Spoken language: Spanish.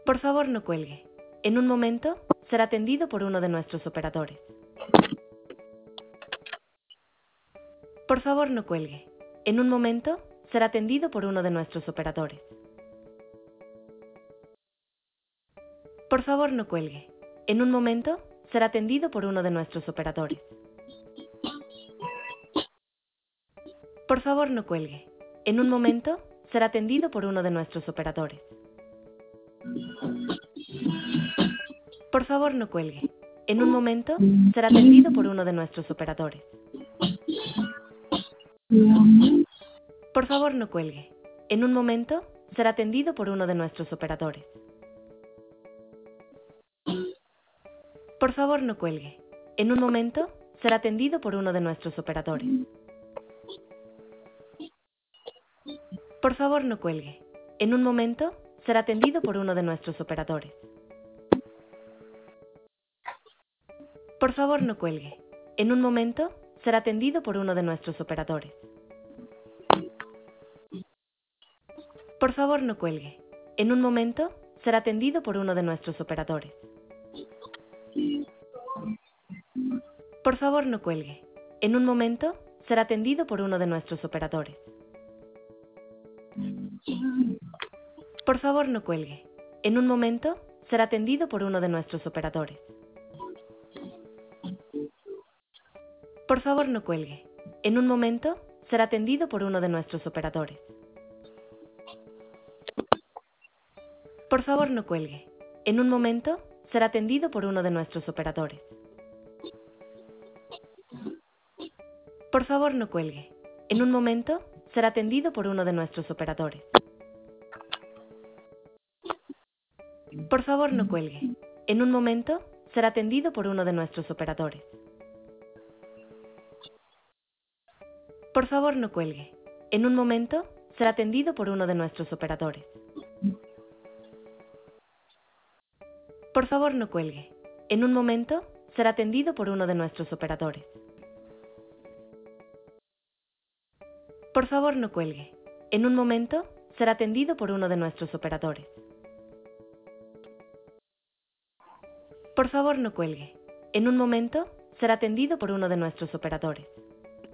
Por favor, no cuelgue. En un momento, será atendido por uno de nuestros operadores. Por favor, no cuelgue. En un momento, será atendido por uno de nuestros operadores. Por favor, no cuelgue. En un momento, será atendido por uno de nuestros operadores. Por favor, no cuelgue. En un momento, será atendido por uno de nuestros operadores. Por favor, no cuelgue. En un momento, será atendido por uno de nuestros operadores. Por favor, no cuelgue. En un momento, será atendido por uno de nuestros operadores. Por favor, no cuelgue. En un momento, será atendido por uno de nuestros operadores. Por favor, no cuelgue. En un momento, será atendido por uno de nuestros operadores. Por favor, no cuelgue. En un momento, será atendido por uno de nuestros operadores. Por favor, no cuelgue. En un momento, será atendido por uno de nuestros operadores. Por favor, no cuelgue. En un momento, será atendido por uno de nuestros operadores. Por favor, no cuelgue. En un momento, será atendido por uno de nuestros operadores. Por favor, no cuelgue. En un momento, será atendido por uno de nuestros operadores. Por favor, no cuelgue. En un momento, será atendido por uno de nuestros operadores. Por favor, no cuelgue. En un momento, será atendido por uno de nuestros operadores. Por favor, no cuelgue. En un momento, será atendido por uno de nuestros operadores. Por favor, no cuelgue. En un momento, será atendido por uno de nuestros operadores. Por favor, no cuelgue. En un momento, será atendido por uno de nuestros operadores. Por favor, no cuelgue. En un momento, será atendido por uno de nuestros operadores. Por favor, no cuelgue. En un momento, será atendido por uno de nuestros operadores.